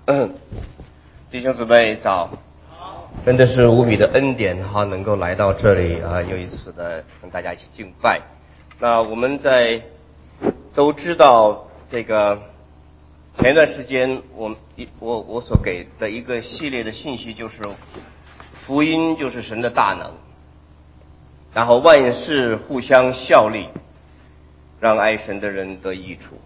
弟兄姊妹早，真的是无比的恩典哈，能够来到这里啊，又一次的跟大家一起敬拜。那我们都知道这个前一段时间我所给的一个系列的信息就是福音就是神的大能，然后万事互相效力，让爱神的人得益处。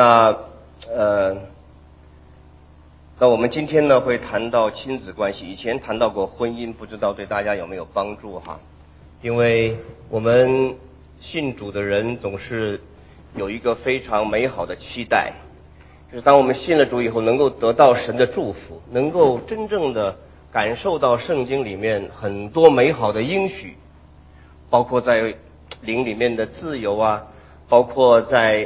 那我们今天呢会谈到亲子关系，以前谈到过婚姻，不知道对大家有没有帮助哈？因为我们信主的人总是有一个非常美好的期待，就是当我们信了主以后，能够得到神的祝福，能够真正的感受到圣经里面很多美好的应许，包括在灵里面的自由啊，包括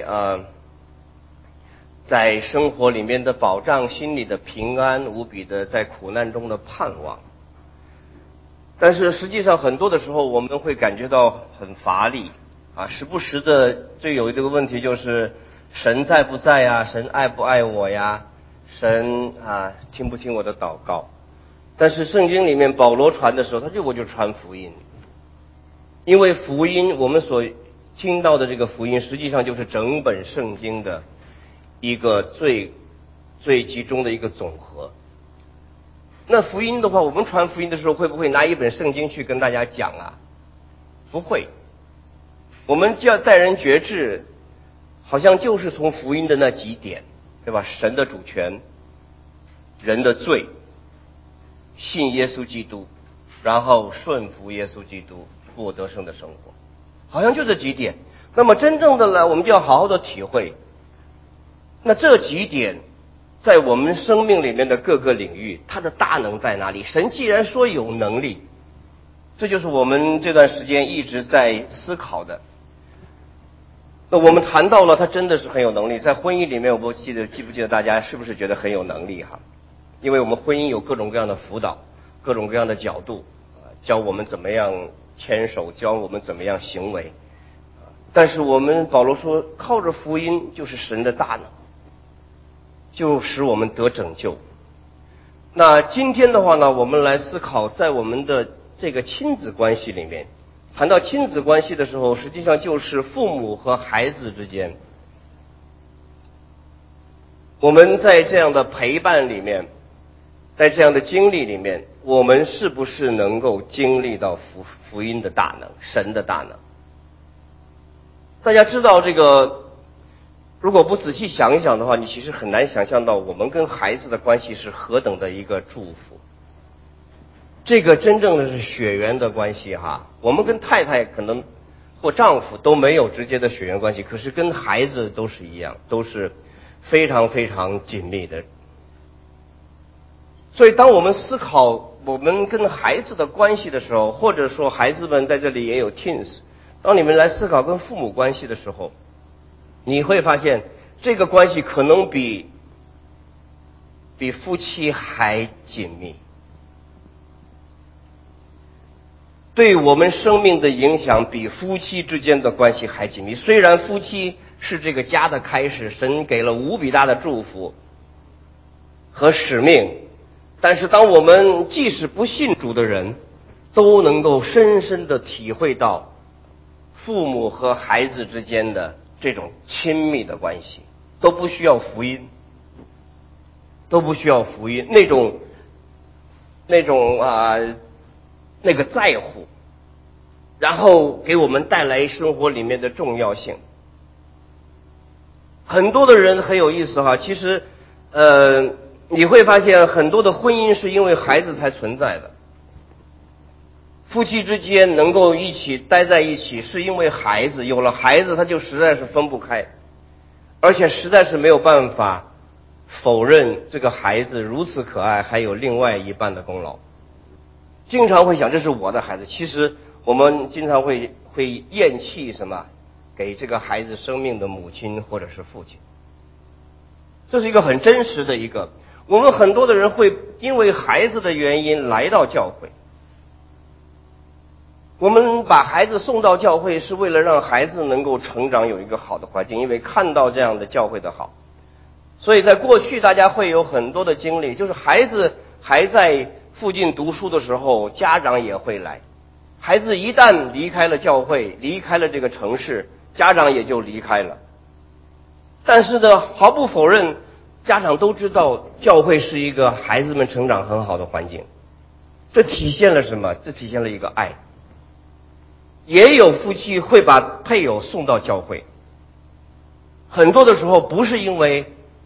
在生活里面的保障，心里的平安，无比的在苦难中的盼望。但是实际上很多的时候我们会感觉到很乏力啊，时不时的最有一个问题就是神在不在呀？神爱不爱我呀？神听不听我的祷告？但是圣经里面保罗传的时候，我就传福音，因为福音我们所听到的这个福音实际上就是整本圣经的一个最集中的一个总和。那福音的话，我们传福音的时候会不会拿一本圣经去跟大家讲啊？不会。我们就要待人觉志，好像就是从福音的那几点，对吧？神的主权，人的罪，信耶稣基督，然后顺服耶稣基督，过得胜的生活，好像就这几点。那么真正的呢，我们就要好好的体会，那这几点在我们生命里面的各个领域，它的大能在哪里？神既然说有能力，这就是我们这段时间一直在思考的。那我们谈到了他真的是很有能力，在婚姻里面，我记不记得大家是不是觉得很有能力哈？因为我们婚姻有各种各样的辅导，各种各样的角度，教我们怎么样牵手，教我们怎么样行为。但是保罗说，靠着福音就是神的大能，就使我们得拯救。那今天的话呢，我们来思考在我们的这个亲子关系里面，谈到亲子关系的时候，实际上就是父母和孩子之间，我们在这样的陪伴里面，在这样的经历里面，我们是不是能够经历到福音的大能，神的大能？大家知道这个，如果不仔细想一想的话，你其实很难想象到我们跟孩子的关系是何等的一个祝福。这个真正的是血缘的关系哈，我们跟太太可能或丈夫都没有直接的血缘关系，可是跟孩子都是一样，都是非常非常紧密的。所以当我们思考我们跟孩子的关系的时候，或者说孩子们在这里也有 teens， 当你们来思考跟父母关系的时候，你会发现这个关系可能比夫妻还紧密，对我们生命的影响比夫妻之间的关系还紧密。虽然夫妻是这个家的开始，神给了无比大的祝福和使命，但是当我们即使不信主的人，都能够深深地体会到父母和孩子之间的这种亲密的关系，都不需要福音，那个在乎，然后给我们带来生活里面的重要性。很多的人很有意思哈，其实你会发现很多的婚姻是因为孩子才存在的，夫妻之间能够一起待在一起是因为孩子，有了孩子他就实在是分不开，而且实在是没有办法否认这个孩子如此可爱还有另外一半的功劳。经常会想这是我的孩子，其实我们经常会厌弃什么给这个孩子生命的母亲或者是父亲，这是一个很真实的一个。我们很多的人会因为孩子的原因来到教会，我们把孩子送到教会是为了让孩子能够成长，有一个好的环境，因为看到这样的教会的好， 所以在过去大家会有很多的经历，就是孩子还在附近读书的时候，家长也会来。孩子一旦离开了教会，离开了这个城市，家长也就离开了。但是呢，毫不否认，家长都知道教会是一个孩子们成长很好的环境。这体现了什么？这体现了一个爱。也有夫妻会把配偶送到教会，很多的时候不是因为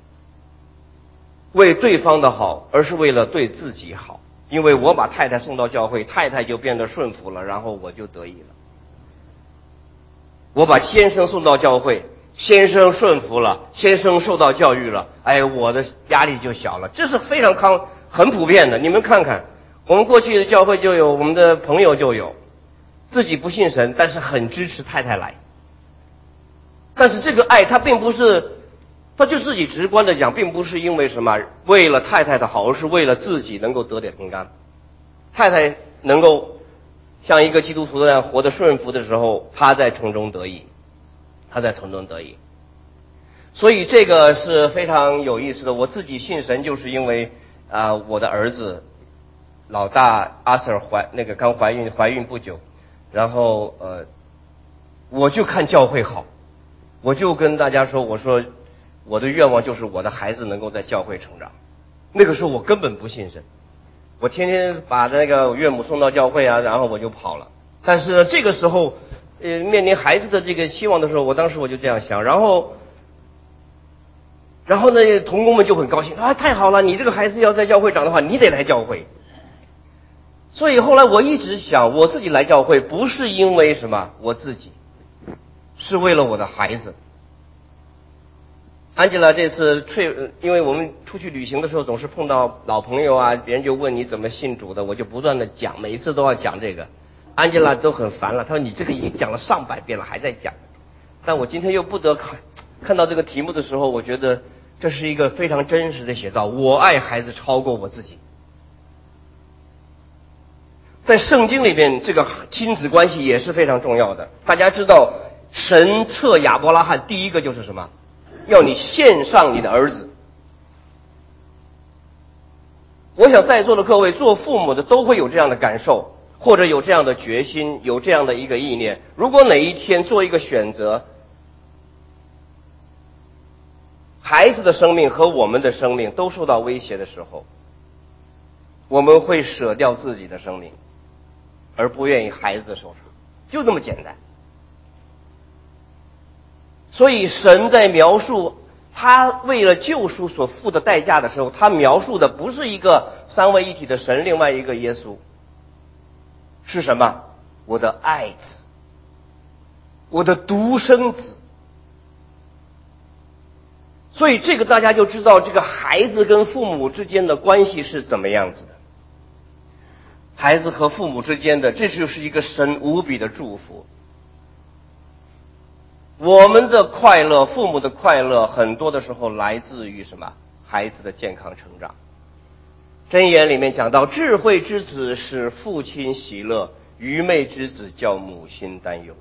为对方的好，而是为了对自己好。因为我把太太送到教会，太太就变得顺服了，然后我就得意了。我把先生送到教会，先生顺服了，先生受到教育了，我的压力就小了。这是非常很普遍的。你们看看，我们过去的教会就有，我们的朋友就有，自己不信神，但是很支持太太来。但是这个爱，他并不是，他就自己直观的讲，并不是因为什么为了太太的好，而是为了自己能够得点平安。太太能够像一个基督徒那样活得顺服的时候，他在从中得益，他在从中得益。所以这个是非常有意思的。我自己信神，就是因为我的儿子老大阿 Sir 刚怀孕不久，然后我就看教会好，我就跟大家说，我说我的愿望就是我的孩子能够在教会成长。那个时候我根本不信神，我天天把那个岳母送到教会啊，然后我就跑了。但是呢，这个时候面临孩子的这个希望的时候，当时我就这样想，然后呢，同工们就很高兴啊，太好了，你这个孩子要在教会长的话，你得来教会。所以后来我一直想，我自己来教会不是因为什么我自己，是为了我的孩子。安吉拉这次因为我们出去旅行的时候总是碰到老朋友啊，别人就问你怎么信主的，我就不断的讲，每一次都要讲这个。安吉拉都很烦了，他说你这个已经讲了上百遍了，还在讲。但我今天又不得看到这个题目的时候，我觉得这是一个非常真实的写照，我爱孩子超过我自己。在圣经里面，这个亲子关系也是非常重要的。大家知道，神测亚伯拉罕第一个就是什么？要你献上你的儿子。我想在座的各位做父母的都会有这样的感受，或者有这样的决心，有这样的一个意念。如果哪一天做一个选择，孩子的生命和我们的生命都受到威胁的时候，我们会舍掉自己的生命，而不愿意孩子受伤，就这么简单。所以神在描述他为了救赎所付的代价的时候，他描述的不是一个三位一体的神，另外一个耶稣，是什么？我的爱子，我的独生子。所以这个大家就知道这个孩子跟父母之间的关系是怎么样子的。孩子和父母之间的，这就是一个神无比的祝福。我们的快乐，父母的快乐，很多的时候来自于什么？孩子的健康成长。箴言里面讲到，智慧之子使父亲喜乐，愚昧之子叫母亲担忧。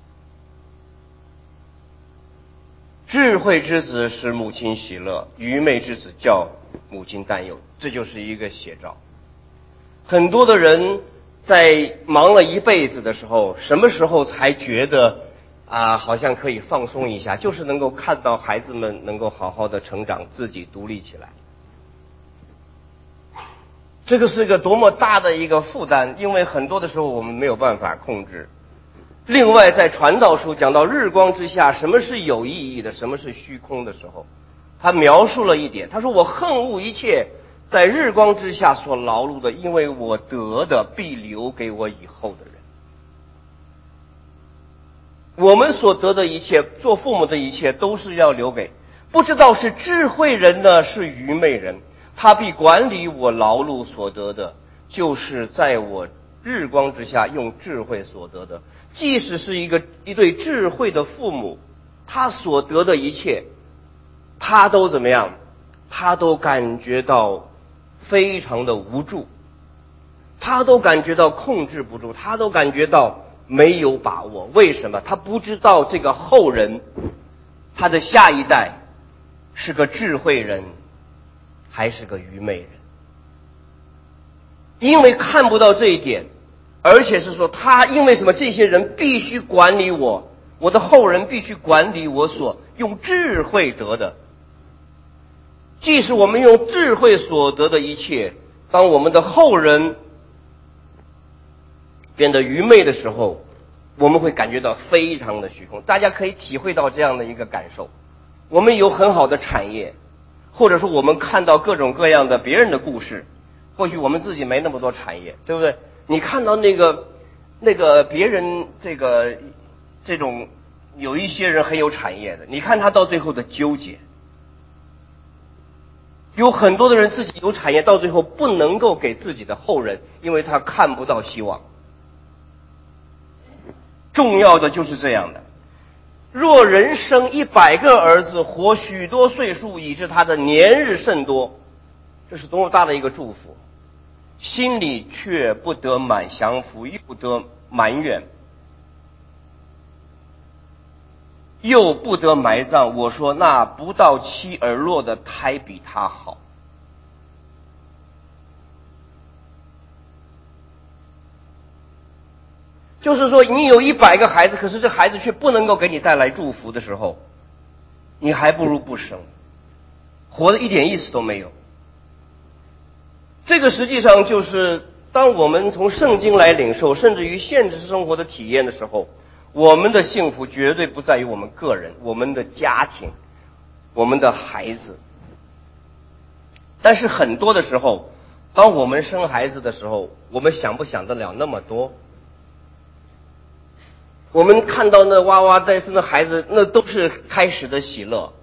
智慧之子使母亲喜乐，愚昧之子叫母亲担忧，这就是一个写照。很多的人在忙了一辈子的时候，什么时候才觉得好像可以放松一下？就是能够看到孩子们能够好好的成长，自己独立起来。这个是个多么大的一个负担，因为很多的时候我们没有办法控制。另外在传道书讲到日光之下什么是有意义的，什么是虚空的时候，他描述了一点，他说我恨恶一切在日光之下所劳碌的，因为我得的必留给我以后的人。我们所得的一切，做父母的一切都是要留给，不知道是智慧人呢，是愚昧人，他必管理我劳碌所得的，就是在我日光之下用智慧所得的。即使是一对智慧的父母，他所得的一切，他都怎么样？他都感觉到非常的无助，他都感觉到控制不住，他都感觉到没有把握。为什么？他不知道这个后人，他的下一代是个智慧人还是个愚昧人。因为看不到这一点，而且是说他因为什么，这些人必须管理我，我的后人必须管理我所用智慧得的。即使我们用智慧所得的一切，当我们的后人变得愚昧的时候，我们会感觉到非常的虚空。大家可以体会到这样的一个感受。我们有很好的产业，或者说我们看到各种各样的别人的故事，或许我们自己没那么多产业，对不对？你看到那个别人这种有一些人很有产业的，你看他到最后的纠结。有很多的人自己有产业，到最后不能够给自己的后人，因为他看不到希望。重要的就是这样的。若人生100个儿子，活许多岁数，以致他的年日甚多，这是多么大的一个祝福，心里却不得满降服，又不得埋怨，又不得埋葬。我说那不到期而落的胎比他好。就是说你有100个孩子，可是这孩子却不能够给你带来祝福的时候，你还不如不生，活得一点意思都没有。这个实际上就是当我们从圣经来领受，甚至于现实生活的体验的时候，我们的幸福绝对不在于我们个人，我们的家庭，我们的孩子。但是很多的时候，当我们生孩子的时候，我们想不想得了那么多？我们看到那哇哇在生的孩子，那都是开始的喜乐。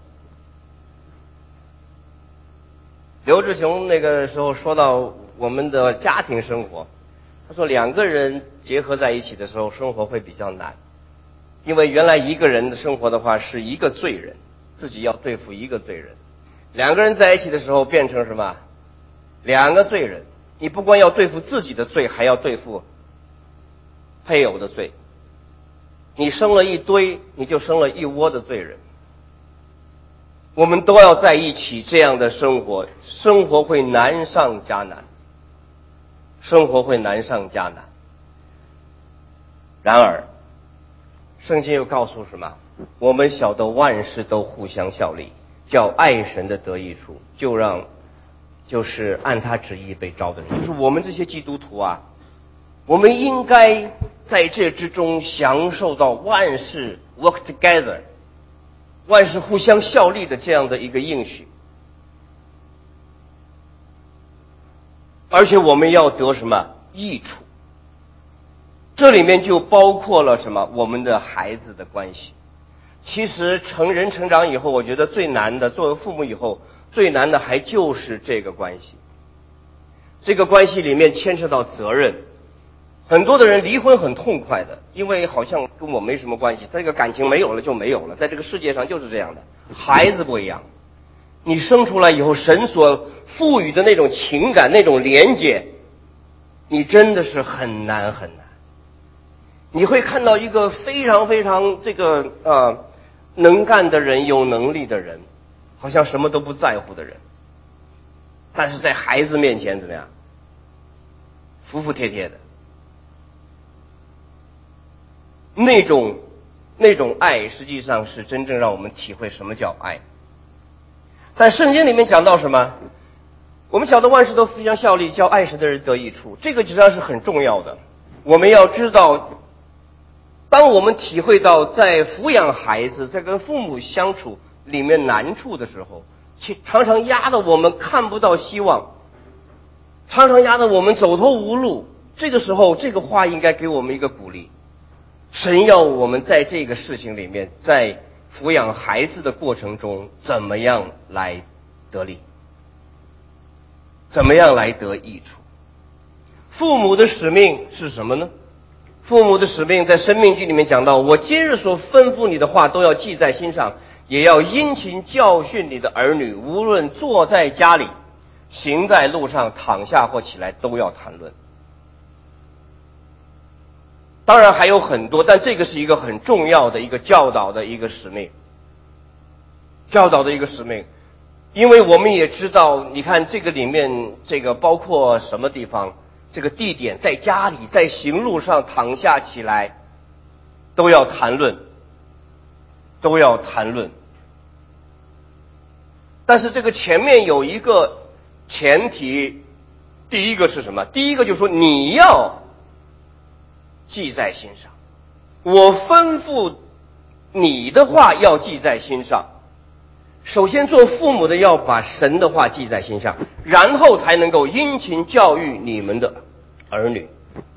刘志雄那个时候说到我们的家庭生活，他说2个人结合在一起的时候，生活会比较难，因为原来一个人的生活的话是一个罪人，自己要对付一个罪人，2个人在一起的时候变成什么？2个罪人，你不光要对付自己的罪，还要对付配偶的罪。你生了一堆，你就生了一窝的罪人。我们都要在一起，这样的生活，生活会难上加难，生活会难上加难。然而圣经又告诉什么？我们晓得万事都互相效力，叫爱神的得益处，就是按他旨意被招的人。就是我们这些基督徒啊，我们应该在这之中享受到万事 work together， 万事互相效力的这样的一个应许。而且我们要得什么益处？这里面就包括了什么？我们的孩子的关系。其实人成长以后，我觉得最难的，作为父母以后最难的还就是这个关系。这个关系里面牵涉到责任。很多的人离婚很痛快的，因为好像跟我没什么关系，这个感情没有了就没有了，在这个世界上就是这样的。孩子不一样，你生出来以后，神所赋予的那种情感，那种连结，你真的是很难很难。你会看到一个非常非常能干的人，有能力的人，好像什么都不在乎的人，但是在孩子面前怎么样？服服帖帖的。那种爱实际上是真正让我们体会什么叫爱。但圣经里面讲到什么？我们晓得万事都互相效力，叫爱神的人得益处，这个实际上是很重要的。我们要知道，当我们体会到在抚养孩子，在跟父母相处里面难处的时候，常常压得我们看不到希望，常常压得我们走投无路，这个时候这个话应该给我们一个鼓励。神要我们在这个事情里面，在抚养孩子的过程中，怎么样来得利，怎么样来得益处。父母的使命是什么呢？父母的使命在申命记里面讲到，我今日所吩咐你的话都要记在心上，也要殷勤教训你的儿女，无论坐在家里，行在路上，躺下或起来，都要谈论。当然还有很多，但这个是一个很重要的一个教导的一个使命。教导的一个使命， 因为我们也知道，你看这个里面，这个包括什么地方，这个地点在家里，在行路上躺下起来，都要谈论。但是这个前面有一个前提，第一个是什么？第一个就是说你要记在心上，我吩咐你的话要记在心上。首先做父母的要把神的话记在心上，然后才能够殷勤教育你们的儿女。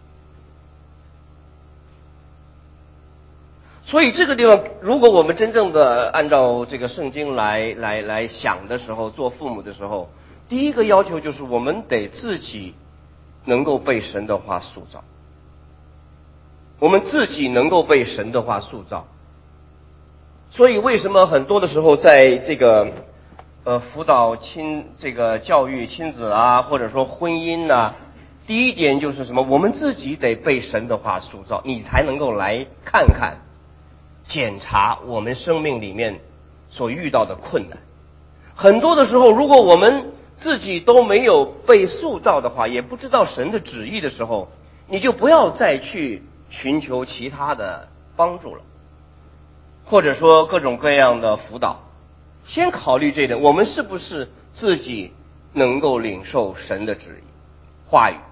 所以这个地方，如果我们真正的按照这个圣经来想的时候，做父母的时候，第一个要求就是我们得自己能够被神的话塑造，我们自己能够被神的话塑造。所以为什么很多的时候在这个辅导这个教育亲子啊，或者说婚姻啊，第一点就是什么？我们自己得被神的话塑造，你才能够来看看检查我们生命里面所遇到的困难。很多的时候，如果我们自己都没有被塑造的话，也不知道神的旨意的时候，你就不要再去寻求其他的帮助了，或者说各种各样的辅导。先考虑这一点，我们是不是自己能够领受神的旨意话语。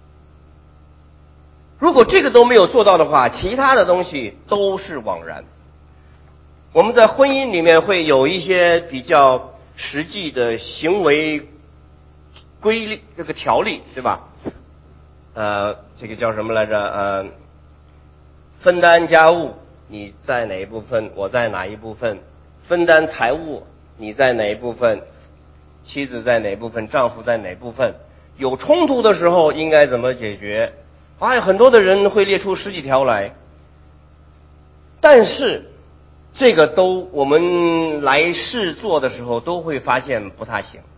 如果这个都没有做到的话，其他的东西都是枉然。我们在婚姻里面会有一些比较实际的行为规律，这个条例，对吧？这个叫什么来着？分担家务，你在哪一部分，我在哪一部分；分担财务，你在哪一部分，妻子在哪一部分，丈夫在哪部分。有冲突的时候应该怎么解决？很多的人会列出10几条来，但是这个都我们来试做的时候都会发现不太行。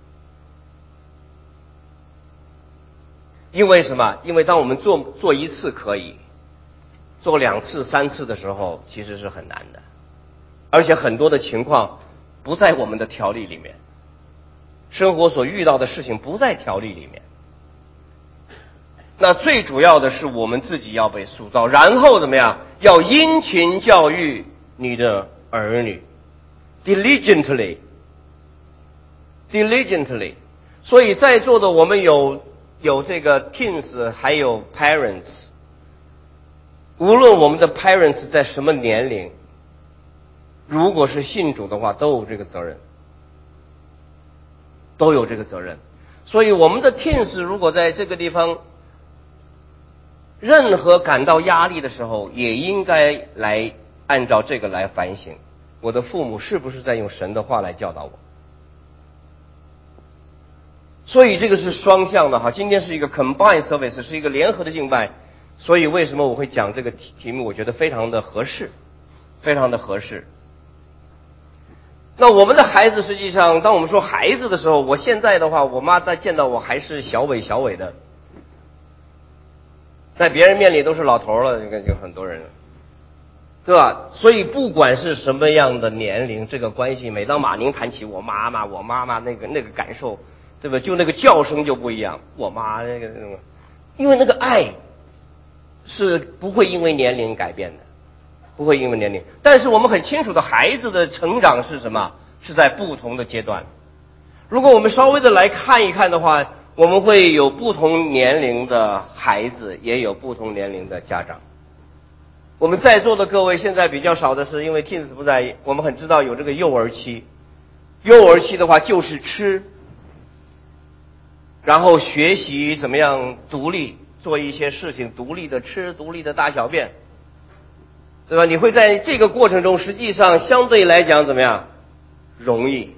因为什么？因为当我们做一次可以，做2次3次的时候其实是很难的，而且很多的情况不在我们的条例里面，生活所遇到的事情不在条例里面。那最主要的是我们自己要被塑造，然后怎么样？要殷勤教育你的儿女 diligently。 所以在座的我们有这个 teens 还有 parents， 无论我们的 parents 在什么年龄，如果是信主的话都有这个责任。所以我们的 teens 如果在这个地方任何感到压力的时候，也应该来按照这个来反省，我的父母是不是在用神的话来教导我。所以这个是双向的哈，今天是一个 combined service， 是一个联合的敬拜。所以为什么我会讲这个题目，我觉得非常的合适。那我们的孩子，实际上当我们说孩子的时候，我现在的话，我妈在见到我还是小伟的，在别人面里都是老头了，就很多人，对吧？所以不管是什么样的年龄，这个关系，每当马宁谈起我妈妈那个感受，对吧？就那个叫声就不一样，我妈那个，因为那个爱是不会因为年龄改变的，不会因为年龄。但是我们很清楚的，孩子的成长是什么？是在不同的阶段。如果我们稍微的来看一看的话，我们会有不同年龄的孩子，也有不同年龄的家长。我们在座的各位现在比较少的是，因为 teens 不在，我们很知道有这个幼儿期。幼儿期的话就是吃，然后学习怎么样独立做一些事情，独立的吃，独立的大小便，对吧？你会在这个过程中实际上相对来讲怎么样？容易。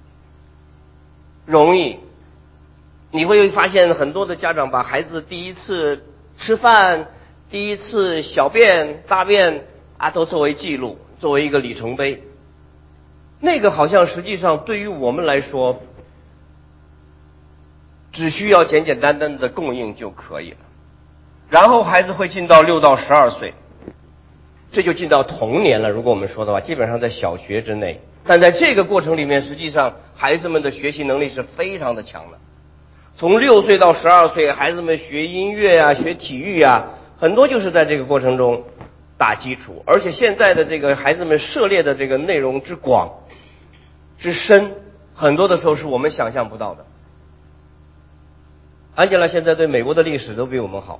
你会发现很多的家长把孩子第一次吃饭，第一次小便大便都作为记录，作为一个里程碑。那个好像实际上对于我们来说只需要简简单单的供应就可以了。然后孩子会进到6到12岁，这就进到童年了。如果我们说的话，基本上在小学之内， 但在这个过程里面，实际上孩子们的学习能力是非常的强的。从6岁到12岁，孩子们学音乐啊，学体育啊，很多就是在这个过程中打基础。而且现在的这个孩子们涉猎的这个内容之广之深，很多的时候是我们想象不到的。安吉拉现在对美国的历史都比我们好，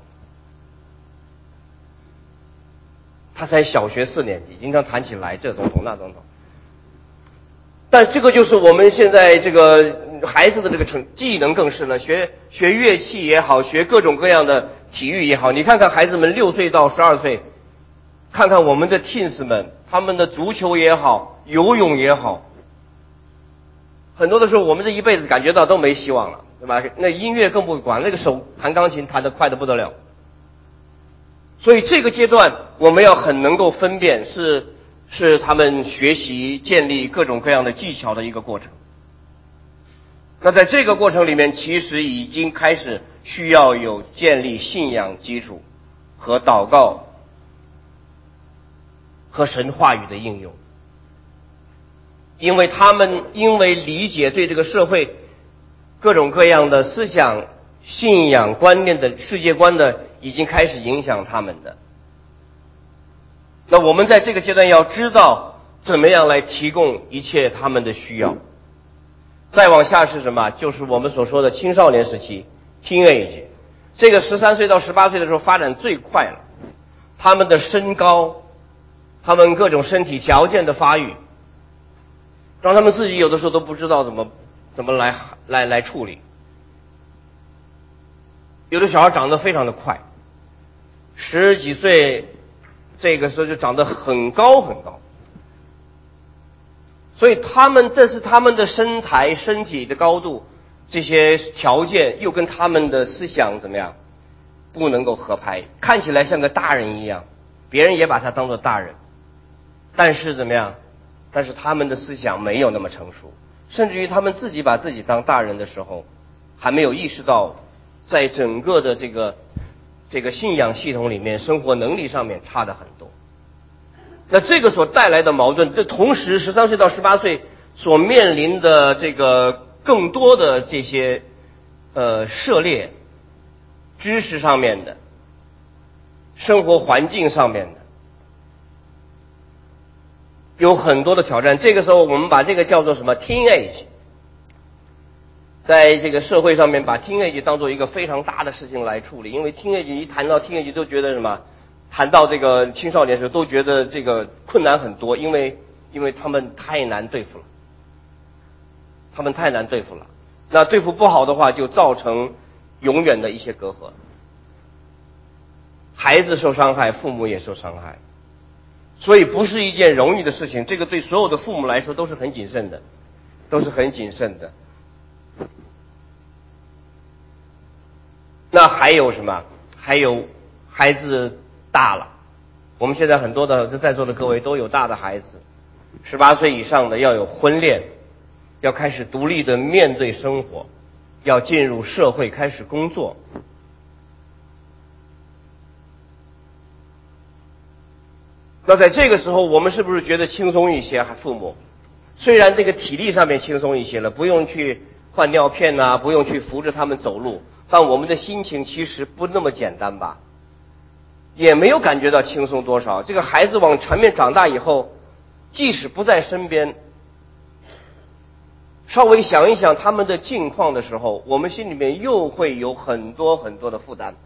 他才小学4年级，经常谈起来这总统那总统。但这个就是我们现在这个孩子的这个技能更是了，学乐器也好，学各种各样的体育也好，你看看孩子们6岁到12岁，看看我们的 teens 们，他们的足球也好，游泳也好，很多的时候我们这一辈子感觉到都没希望了，对吧？那音乐更不管，那个手弹钢琴弹得快得不得了。所以这个阶段我们要很能够分辨是他们学习建立各种各样的技巧的一个过程。那在这个过程里面，其实已经开始需要有建立信仰基础和祷告和神话语的应用，因为他们因为理解对这个社会各种各样的思想信仰观念的世界观的已经开始影响他们的。那我们在这个阶段要知道怎么样来提供一切他们的需要。再往下是什么？就是我们所说的青少年时期 teenage， 这个13岁到18岁的时候发展最快了，他们的身高，他们各种身体条件的发育，让他们自己有的时候都不知道怎么来处理。有的小孩长得非常的快，10几岁这个时候就长得很高很高，所以这是他们的身材身体的高度这些条件又跟他们的思想怎么样不能够合拍，看起来像个大人一样，别人也把他当作大人，但是怎么样？但是他们的思想没有那么成熟，甚至于他们自己把自己当大人的时候，还没有意识到在整个的这个信仰系统里面生活能力上面差得很多。那这个所带来的矛盾，这同时13岁到18岁所面临的这个更多的这些涉猎知识上面的生活环境上面的有很多的挑战。这个时候我们把这个叫做什么 teenage， 在这个社会上面把 teenage 当做一个非常大的事情来处理，因为 teenage 一谈到 teenage 都觉得什么，谈到这个青少年时候都觉得这个困难很多，因为他们太难对付了，那对付不好的话就造成永远的一些隔阂，孩子受伤害，父母也受伤害，所以不是一件容易的事情，这个对所有的父母来说都是很谨慎的。那还有什么？还有孩子大了，我们现在很多的在座的各位都有大的孩子，18岁以上的要有婚恋，要开始独立的面对生活，要进入社会开始工作。那在这个时候我们是不是觉得轻松一些？父母虽然这个体力上面轻松一些了，不用去换尿片啊，不用去扶着他们走路，但我们的心情其实不那么简单吧，也没有感觉到轻松多少。这个孩子往前面长大以后，即使不在身边，稍微想一想他们的境况的时候，我们心里面又会有很多很多的负担。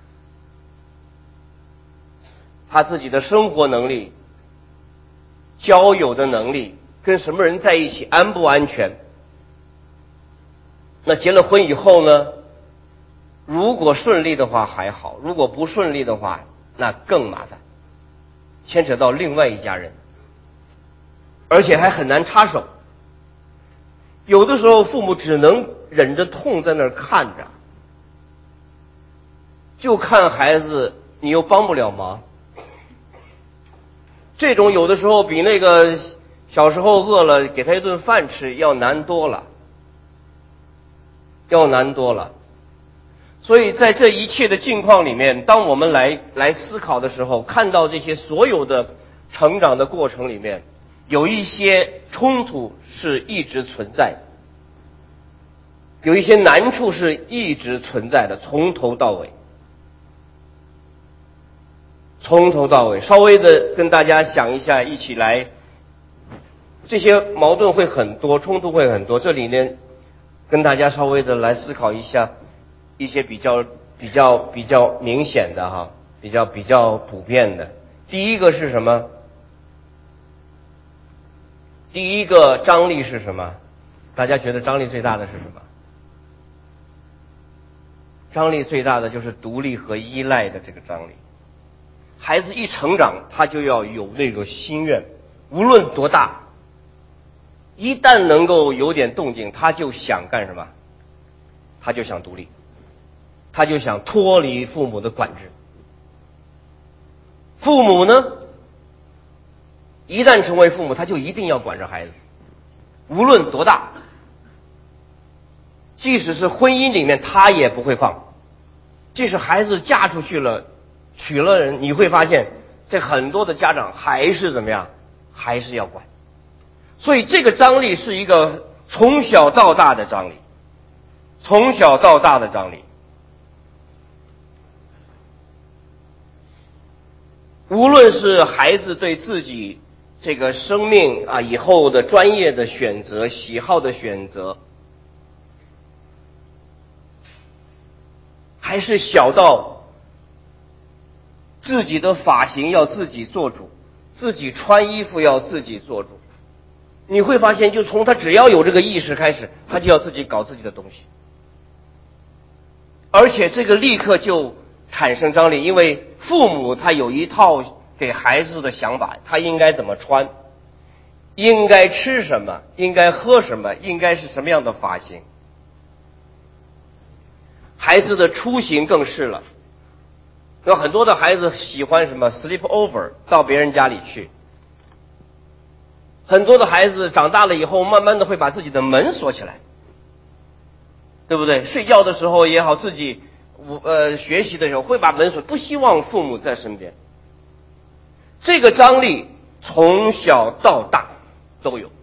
他自己的生活能力，交友的能力，跟什么人在一起安不安全。那结了婚以后呢，如果顺利的话还好，如果不顺利的话那更麻烦，牵扯到另外一家人，而且还很难插手。有的时候父母只能忍着痛在那儿看着，就看孩子，你又帮不了忙。这种有的时候比那个小时候饿了给他一顿饭吃要难多了。所以在这一切的境况里面，当我们来思考的时候，看到这些所有的成长的过程里面， 有一些冲突是一直存在的，有一些难处是一直存在的，从头到尾。稍微的跟大家想一下，一起来，这些矛盾会很多，冲突会很多。这里呢，跟大家稍微的来思考一下一些比较明显的哈，比较普遍的。第一个是什么？第一个张力是什么？大家觉得张力最大的是什么？张力最大的就是独立和依赖的这个张力。孩子一成长，他就要有那个心愿，无论多大，一旦能够有点动静，他就想干什么？他就想独立，他就想脱离父母的管制。父母呢，一旦成为父母，他就一定要管着孩子，无论多大，即使是婚姻里面他也不会放。即使孩子嫁出去了，娶了人，你会发现这很多的家长还是怎么样，还是要管。所以这个张力是一个从小到大的张力，从小到大的张力。无论是孩子对自己这个生命啊以后的专业的选择、喜好的选择，还是小到自己的发型要自己做主，自己穿衣服要自己做主，你会发现就从他只要有这个意识开始，他就要自己搞自己的东西，而且这个立刻就产生张力，因为父母他有一套给孩子的想法，他应该怎么穿，应该吃什么，应该喝什么，应该是什么样的发型。孩子的出行更是了，有很多的孩子喜欢什么 sleep over， 到别人家里去。很多的孩子长大了以后，慢慢的会把自己的门锁起来，对不对？睡觉的时候也好，自己学习的时候会把门锁，不希望父母在身边。这个张力从小到大都有。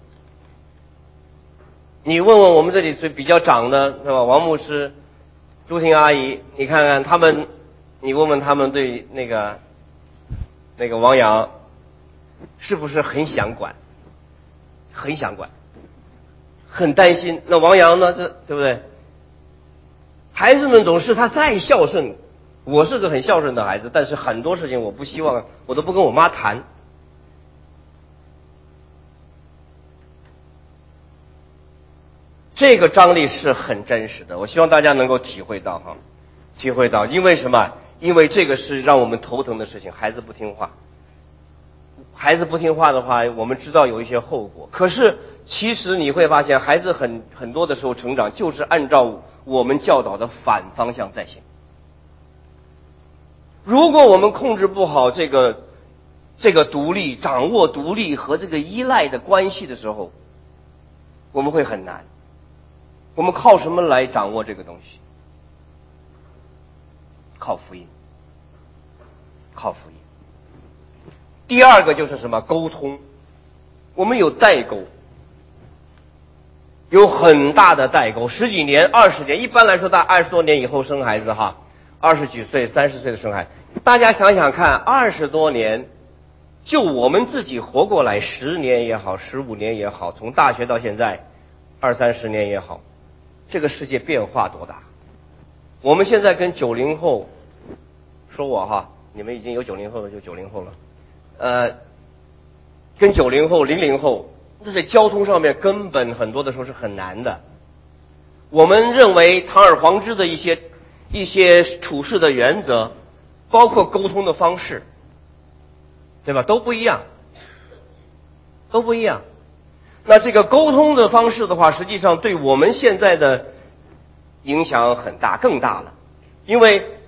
你问问我们这里最比较长的，是吧？王牧师、朱婷阿姨，你看看他们，你问问他们对那个王阳是不是很想管，很想管，很担心。那王阳呢？这对不对？孩子们总是他再孝顺，我是个很孝顺的孩子，但是很多事情我不希望，我都不跟我妈谈。这个张力是很真实的，我希望大家能够体会到哈，体会到，因为什么？因为这个是让我们头疼的事情，孩子不听话。孩子不听话的话，我们知道有一些后果。可是其实你会发现，孩子很多的时候成长就是按照我们教导的反方向在行。如果我们控制不好这个独立，掌握独立和这个依赖的关系的时候，我们会很难。我们靠什么来掌握这个东西？靠福音，靠福音。第二个就是什么？沟通。我们有代沟，有很大的代沟，10几年、20年，一般来说20多年以后生孩子哈，20几岁、30岁的生孩子。大家想想看，20多年，就我们自己活过来10年也好，15年也好，从大学到现在20、30年也好，这个世界变化多大？我们现在跟90后，说我哈，你们已经有90后了，就90后了。跟90后、00后，这在交通上面根本很多的时候是很难的。我们认为堂而皇之的一些处事的原则，包括沟通的方式，对吧？都不一样，都不一样。那这个沟通的方式的话，实际上对我们现在的影响很大，更大了。因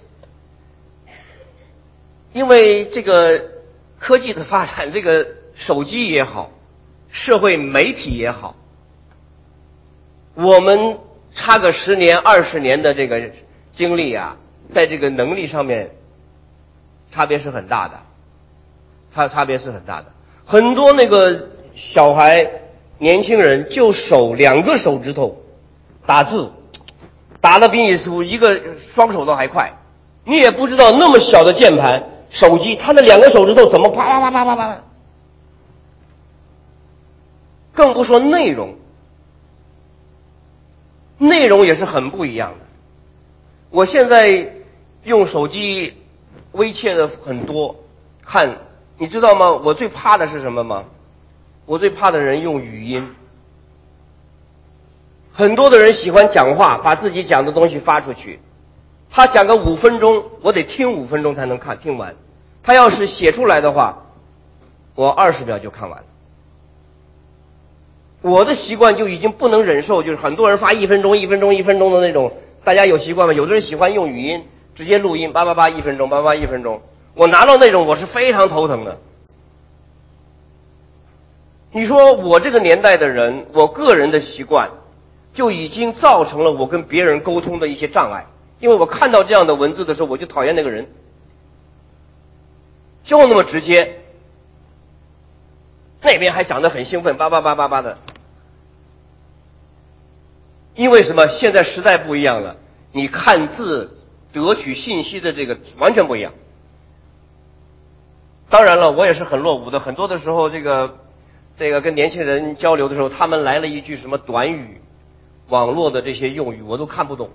为这个科技的发展，这个手机也好，社会媒体也好，我们差个10年、20年的这个经历啊，在这个能力上面差别是很大的，差别是很大的。很多那个小孩、年轻人就手2个手指头打字，打得比你一个双手都还快。你也不知道那么小的键盘手机，他的2个手指头怎么啪啪啪啪啪啪，更不说内容，内容也是很不一样的。我现在用手机微切的很多，看，你知道吗？我最怕的是什么吗？我最怕的人用语音。很多的人喜欢讲话，把自己讲的东西发出去。他讲个5分钟，我得听5分钟才能听完。他要是写出来的话，我20秒就看完了。我的习惯就已经不能忍受，就是很多人发1分钟的那种，大家有习惯吗？有的人喜欢用语音直接录音，888 1分钟，888 1分钟。我拿到那种我是非常头疼的。你说我这个年代的人，我个人的习惯就已经造成了我跟别人沟通的一些障碍，因为我看到这样的文字的时候，我就讨厌那个人，就那么直接，那边还讲得很兴奋，叭叭叭叭叭的。因为什么？现在时代不一样了，你看字得取信息的这个完全不一样。当然了，我也是很落伍的，很多的时候这个跟年轻人交流的时候，他们来了一句什么短语，网络的这些用语我都看不懂，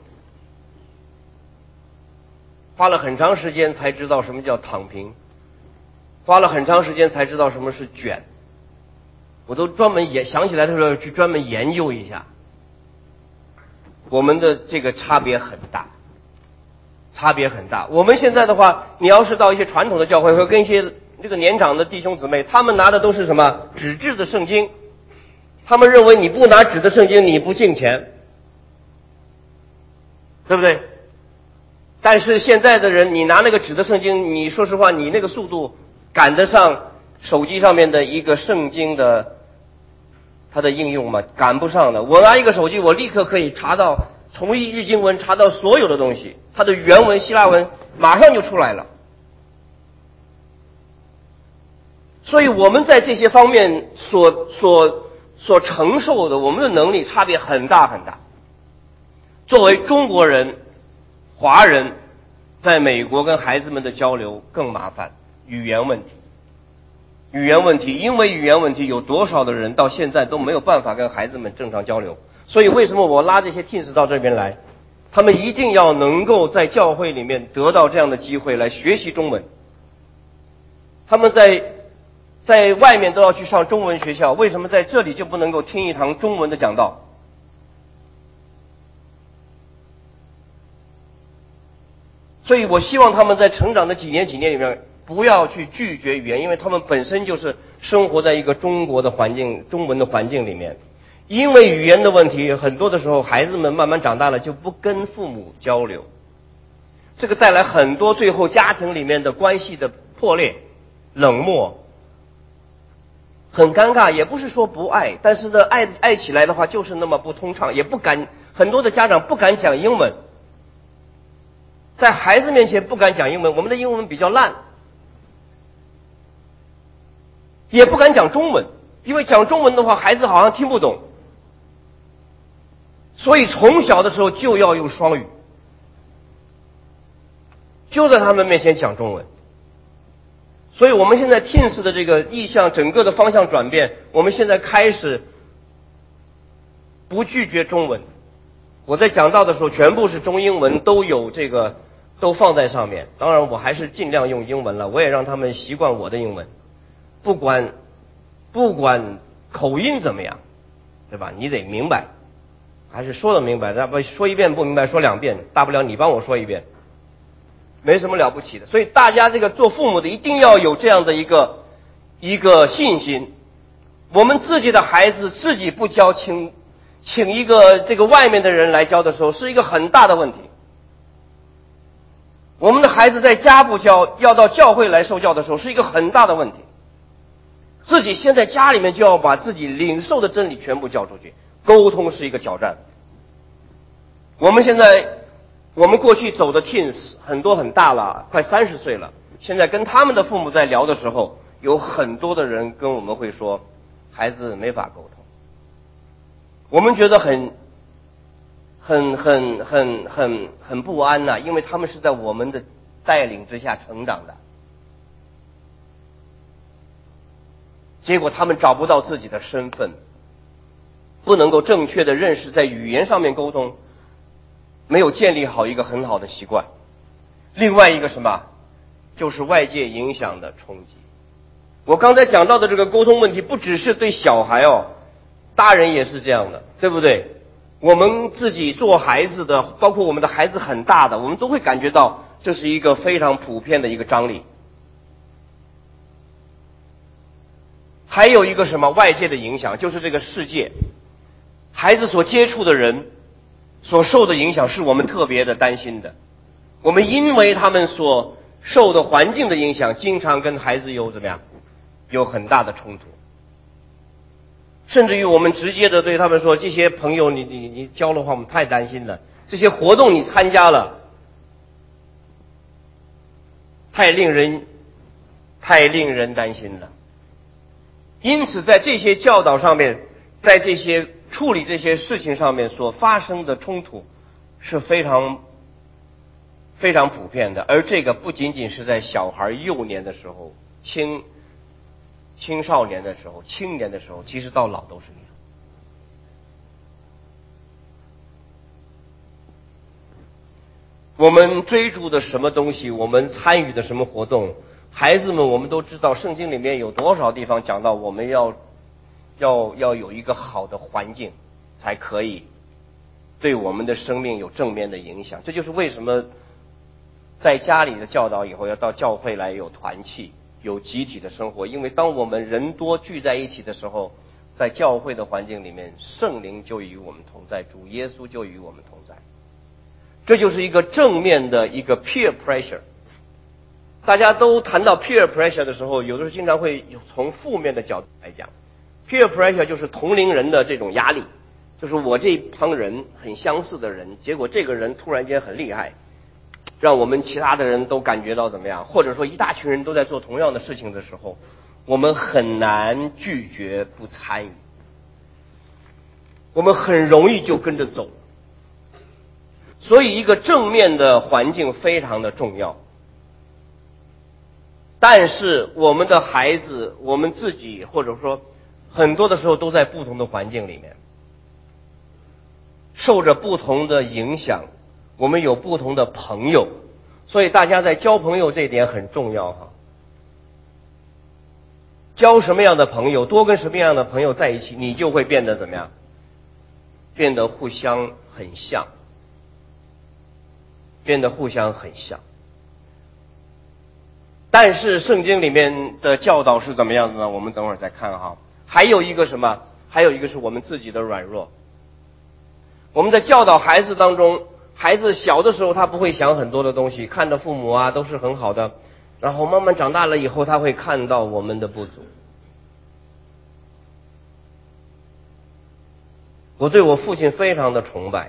花了很长时间才知道什么叫躺平，花了很长时间才知道什么是卷，我都专门也想起来的时候去专门研究一下。我们的这个差别很大，差别很大。我们现在的话，你要是到一些传统的教会，会跟一些这个年长的弟兄姊妹，他们拿的都是什么纸质的圣经，他们认为你不拿纸的圣经你不敬虔，对不对？但是现在的人，你拿那个纸的圣经，你说实话，你那个速度赶得上手机上面的一个圣经的它的应用吗？赶不上的。我拿一个手机，我立刻可以查到，从一日经文查到所有的东西，它的原文希腊文马上就出来了。所以我们在这些方面所承受的，我们的能力差别很大很大。作为中国人、华人，在美国跟孩子们的交流更麻烦，语言问题。因为语言问题，有多少的人到现在都没有办法跟孩子们正常交流。所以为什么我拉这些 teens 到这边来，他们一定要能够在教会里面得到这样的机会来学习中文。他们在外面都要去上中文学校，为什么在这里就不能够听一堂中文的讲道？所以我希望他们在成长的几年里面不要去拒绝语言，因为他们本身就是生活在一个中国的环境、中文的环境里面。因为语言的问题，很多的时候孩子们慢慢长大了就不跟父母交流，这个带来很多最后家庭里面的关系的破裂、冷漠，很尴尬。也不是说不爱，但是呢，爱起来的话就是那么不通畅，也不敢，很多的家长不敢讲英文，在孩子面前不敢讲英文，我们的英文比较烂，也不敢讲中文，因为讲中文的话孩子好像听不懂，所以从小的时候就要用双语，就在他们面前讲中文。所以我们现在 teens 的这个意向，整个的方向转变，我们现在开始不拒绝中文。我在讲道的时候全部是中英文，都有这个都放在上面。当然我还是尽量用英文了，我也让他们习惯我的英文，不管口音怎么样，对吧？你得明白，还是说得明白，不说一遍不明白说2遍，大不了你帮我说一遍，没什么了不起的。所以大家这个做父母的一定要有这样的一个信心。我们自己的孩子自己不教，请一个这个外面的人来教的时候，是一个很大的问题。我们的孩子在家不教，要到教会来受教的时候，是一个很大的问题。自己先在家里面就要把自己领受的真理全部教出去，沟通是一个挑战。我们过去走的 teens 很多很大了，快30岁了，现在跟他们的父母在聊的时候，有很多的人跟我们会说， 孩子没法沟通。我们觉得很不安呐，因为他们是在我们的带领之下成长的，结果他们找不到自己的身份，不能够正确的认识，在语言上面沟通，没有建立好一个很好的习惯。另外一个什么，就是外界影响的冲击。我刚才讲到的这个沟通问题，不只是对小孩哦，大人也是这样的，对不对？我们自己做孩子的，包括我们的孩子很大的，我们都会感觉到这是一个非常普遍的一个张力。还有一个什么外界的影响，就是这个世界，孩子所接触的人所受的影响是我们特别的担心的。我们因为他们所受的环境的影响，经常跟孩子有怎么样，有很大的冲突。甚至于我们直接的对他们说，这些朋友你交的话，我们太担心了，这些活动你参加了，太令人担心了。因此在这些教导上面，在这些处理这些事情上面所发生的冲突是非常普遍的。而这个不仅仅是在小孩幼年的时候，青少年的时候，青年的时候，其实到老都是一样。我们追逐的什么东西，我们参与的什么活动，孩子们我们都知道，圣经里面有多少地方讲到我们要有一个好的环境，才可以对我们的生命有正面的影响。这就是为什么在家里的教导以后要到教会来有团契，有集体的生活。因为当我们人多聚在一起的时候，在教会的环境里面，圣灵就与我们同在，主耶稣就与我们同在。这就是一个正面的一个 peer pressure。 大家都谈到 peer pressure 的时候，有的时候经常会从负面的角度来讲， peer pressure 就是同龄人的这种压力，就是我这帮人很相似的人，结果这个人突然间很厉害，让我们其他的人都感觉到怎么样，或者说一大群人都在做同样的事情的时候，我们很难拒绝不参与，我们很容易就跟着走。所以一个正面的环境非常的重要。但是我们的孩子，我们自己，或者说很多的时候都在不同的环境里面，受着不同的影响，我们有不同的朋友，所以大家在交朋友这一点很重要哈。交什么样的朋友，多跟什么样的朋友在一起，你就会变得怎么样？变得互相很像。但是圣经里面的教导是怎么样的呢？我们等会儿再看哈。还有一个什么？还有一个是我们自己的软弱。我们在教导孩子当中，孩子小的时候他不会想很多的东西，看着父母啊都是很好的，然后慢慢长大了以后，他会看到我们的不足。我对我父亲非常的崇拜，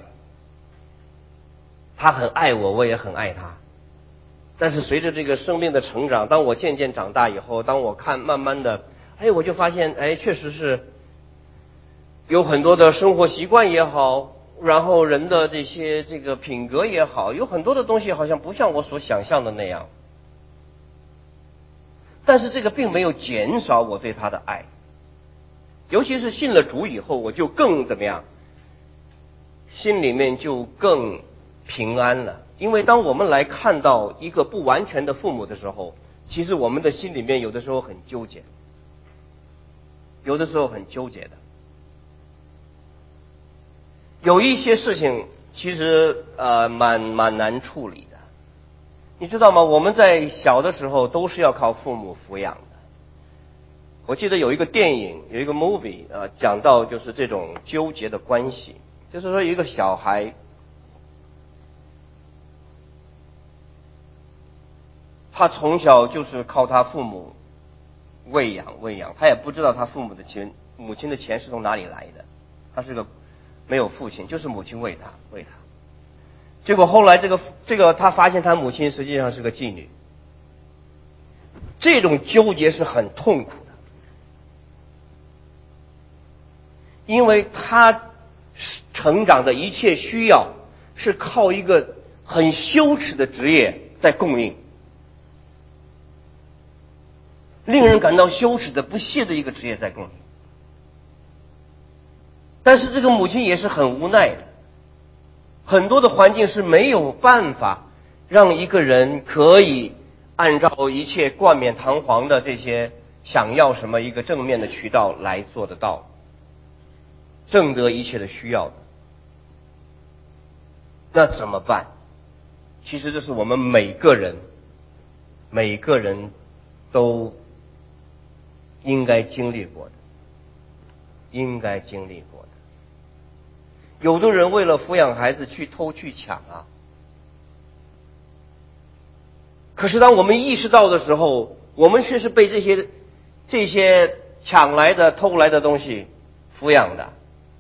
他很爱我，我也很爱他。但是随着这个生命的成长，当我渐渐长大以后，当我看慢慢的，我就发现，确实是有很多的生活习惯也好，然后人的这个品格也好，有很多的东西好像不像我所想象的那样。但是这个并没有减少我对他的爱，尤其是信了主以后，我就更怎么样，心里面就更平安了。因为当我们来看到一个不完全的父母的时候，其实我们的心里面有的时候很纠结，的。有一些事情其实蛮难处理的。你知道吗？我们在小的时候都是要靠父母抚养的。我记得有一个电影，有一个 movie 讲到就是这种纠结的关系，就是说一个小孩，他从小就是靠他父母喂养，他也不知道他母亲的钱是从哪里来的，他是个没有父亲，就是母亲喂他。结果后来这个他发现他母亲实际上是个妓女，这种纠结是很痛苦的。 因为他成长的一切需要是靠一个很羞耻的职业在供应，令人感到羞耻的不屑的一个职业在供应。但是这个母亲也是很无奈的，很多的环境是没有办法让一个人可以按照一切冠冕堂皇的这些想要什么一个正面的渠道来做得到，挣得一切的需要的。那怎么办？其实这是我们每个人都应该经历过的。有的人为了抚养孩子去偷去抢啊，可是当我们意识到的时候，我们却是被这些抢来的偷来的东西抚养的。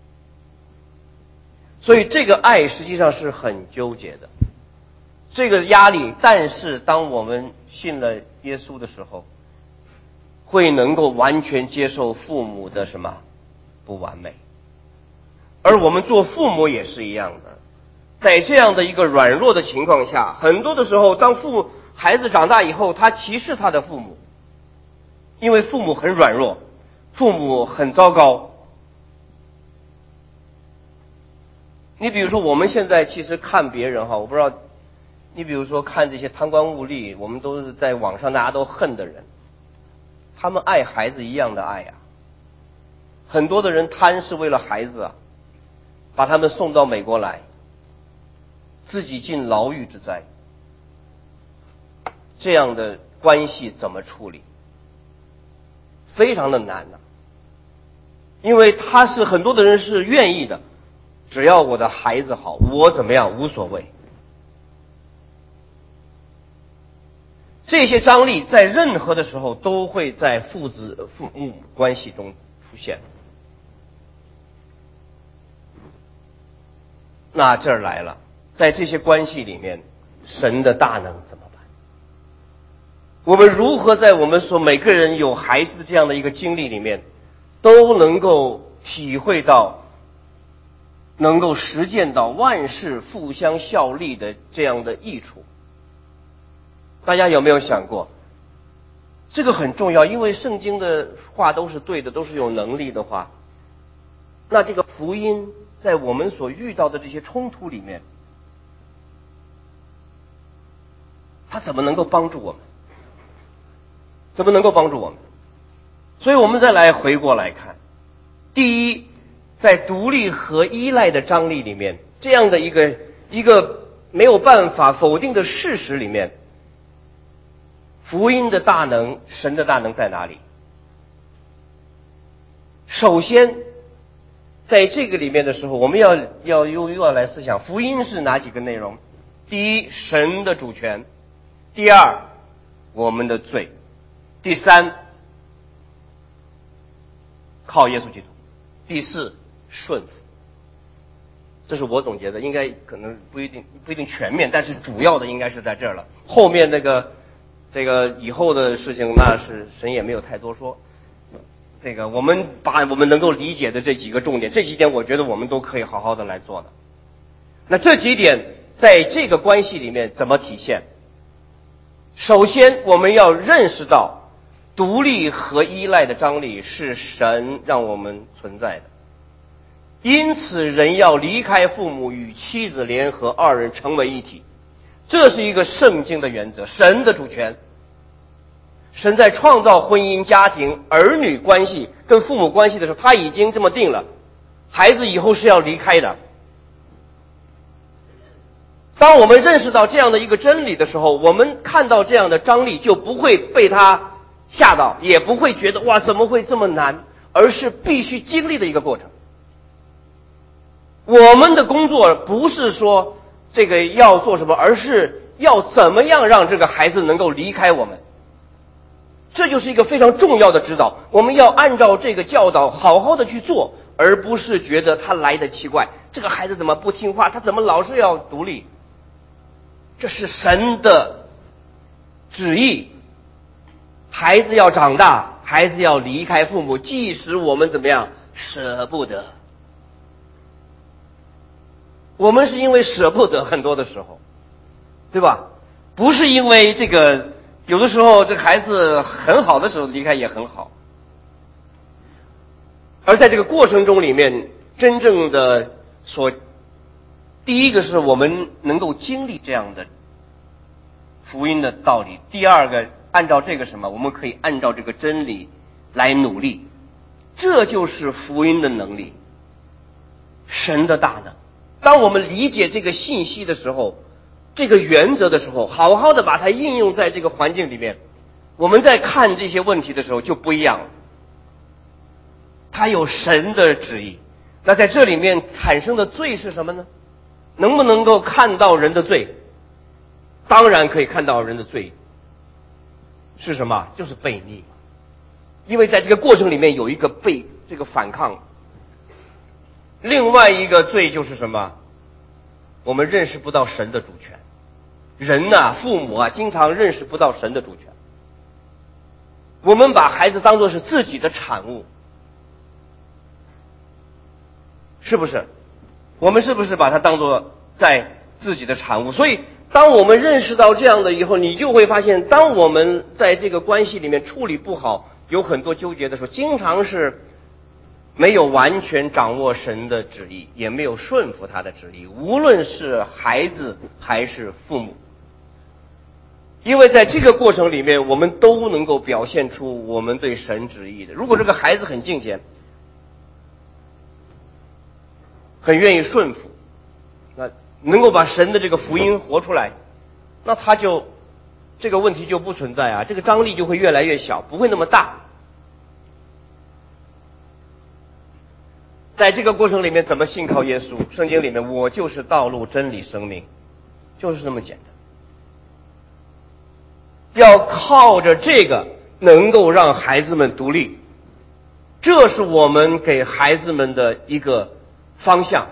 所以这个爱实际上是很纠结的，这个压力，但是当我们信了耶稣的时候，会能够完全接受父母的什么不完美。而我们做父母也是一样的，在这样的一个软弱的情况下，很多的时候当孩子长大以后，他歧视他的父母，因为父母很软弱，父母很糟糕。你比如说我们现在其实看别人我不知道，你比如说看这些贪官污吏，我们都是在网上大家都恨的人，他们爱孩子一样的爱啊。很多的人贪是为了孩子啊，把他们送到美国来，自己进牢狱之灾。这样的关系怎么处理？非常的难啊。因为很多的人是愿意的，只要我的孩子好，我怎么样无所谓。这些张力在任何的时候都会在父母关系中出现。那这儿来了，在这些关系里面，神的大能怎么办？我们如何在我们每个人有孩子的这样的一个经历里面，都能够体会到，能够实践到万事互相效力的这样的益处？大家有没有想过？这个很重要，因为圣经的话都是对的，都是有能力的话，那这个福音在我们所遇到的这些冲突里面，它怎么能够帮助我们？所以我们再来回过来看，第一，在独立和依赖的张力里面，这样的一个没有办法否定的事实里面，福音的大能，神的大能在哪里？首先在这个里面的时候，我们又要来思想福音是哪几个内容？第一，神的主权；第二，我们的罪；第三，靠耶稣基督；第四，顺服。这是我总结的，应该可能不一定全面，但是主要的应该是在这儿了。后面这个以后的事情，那是神也没有太多说。这个我们把我们能够理解的这几个重点，这几点我觉得我们都可以好好的来做的。那这几点在这个关系里面怎么体现？首先我们要认识到独立和依赖的张力是神让我们存在的，因此人要离开父母，与妻子联合，二人成为一体。这是一个圣经的原则，神的主权。神在创造婚姻、家庭、儿女关系跟父母关系的时候，他已经这么定了，孩子以后是要离开的。当我们认识到这样的一个真理的时候，我们看到这样的张力就不会被他吓到，也不会觉得哇怎么会这么难，而是必须经历的一个过程。我们的工作不是说这个要做什么，而是要怎么样让这个孩子能够离开我们。这就是一个非常重要的指导，我们要按照这个教导好好的去做，而不是觉得他来得奇怪，这个孩子怎么不听话，他怎么老是要独立。这是神的旨意，孩子要长大，孩子要离开父母，即使我们怎么样舍不得。 我们是因为舍不得，很多的时候，对吧？不是因为这个，有的时候这个孩子很好的时候离开也很好，而在这个过程中里面，真正的第一个是我们能够经历这样的福音的道理，第二个按照这个什么，我们可以按照这个真理来努力，这就是福音的能力，神的大能。当我们理解这个信息的时候，这个原则的时候，好好的把它应用在这个环境里面，我们在看这些问题的时候就不一样了。它有神的旨意。那在这里面产生的罪是什么呢？能不能够看到人的罪？当然可以看到人的罪是什么？就是悖逆。因为在这个过程里面有一个这个反抗。另外一个罪就是什么？我们认识不到神的主权。人啊，父母啊，经常认识不到神的主权。我们把孩子当作是自己的产物，是不是？我们是不是把它当作在自己的产物？所以当我们认识到这样的以后，你就会发现，当我们在这个关系里面处理不好，有很多纠结的时候，经常是没有完全掌握神的旨意，也没有顺服他的旨意，无论是孩子还是父母。因为在这个过程里面，我们都能够表现出我们对神旨意的。如果这个孩子很敬虔，很愿意顺服，那能够把神的这个福音活出来，那他就这个问题就不存在啊，这个张力就会越来越小，不会那么大。在这个过程里面怎么信靠耶稣？圣经里面我就是道路真理生命，就是那么简单。要靠着这个能够让孩子们独立，这是我们给孩子们的一个方向。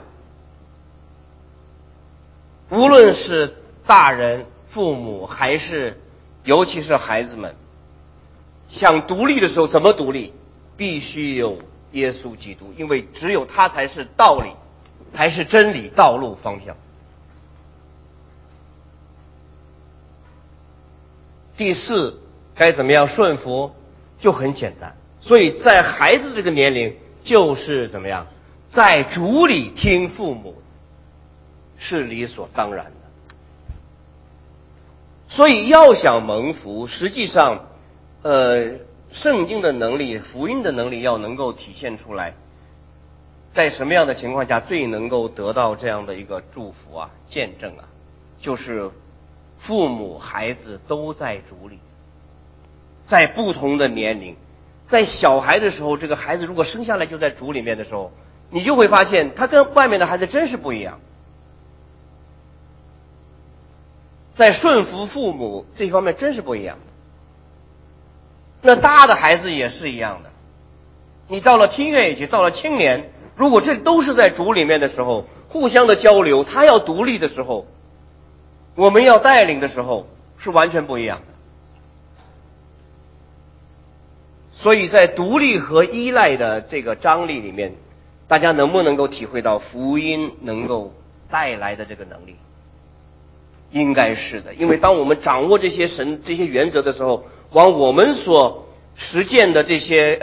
无论是大人、父母，还是尤其是孩子们，想独立的时候怎么独立？必须有耶稣基督，因为只有他才是道理，才是真理、道路、方向。第四，该怎么样顺服？就很简单。所以在孩子这个年龄，就是怎么样，在主里听父母，是理所当然的。所以要想蒙福，实际上圣经的能力、福音的能力要能够体现出来，在什么样的情况下最能够得到这样的一个祝福啊、见证啊？就是父母孩子都在主里，在不同的年龄，在小孩的时候，这个孩子如果生下来就在主里面的时候，你就会发现他跟外面的孩子真是不一样。在顺服父母这方面真是不一样。那大的孩子也是一样的，你到了听乐期，到了青年，如果这都是在主里面的时候，互相的交流，他要独立的时候，我们要带领的时候，是完全不一样的。所以在独立和依赖的这个张力里面，大家能不能够体会到福音能够带来的这个能力？应该是的，因为当我们掌握这些原则的时候，往我们所实践的这些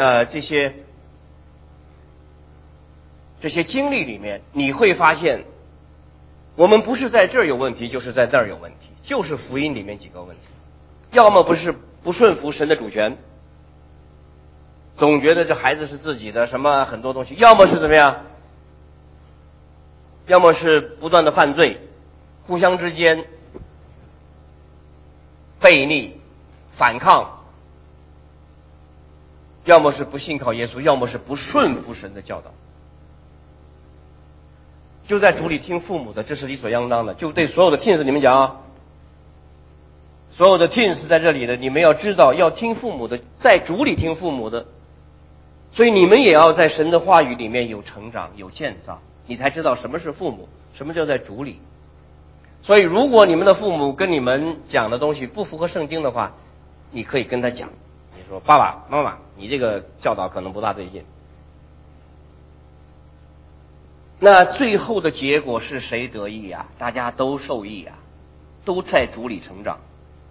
经历里面，你会发现，我们不是在这儿有问题，就是在那儿有问题，就是福音里面几个问题，要么不是不顺服神的主权，总觉得这孩子是自己的，什么很多东西，要么是怎么样，要么是不断的犯罪，互相之间悖逆、反抗，要么是不信靠耶稣，要么是不顺服神的教导。就在主里听父母的，这是理所应当的。就对所有的 teens 你们讲啊，所有的 teens 在这里的，你们要知道要听父母的，在主里听父母的，所以你们也要在神的话语里面有成长、有建造，你才知道什么是父母，什么叫在主里。所以如果你们的父母跟你们讲的东西不符合圣经的话，你可以跟他讲，你说爸爸妈妈，你这个教导可能不大对劲。 那最后的结果是谁得益啊？大家都受益啊，都在主里成长。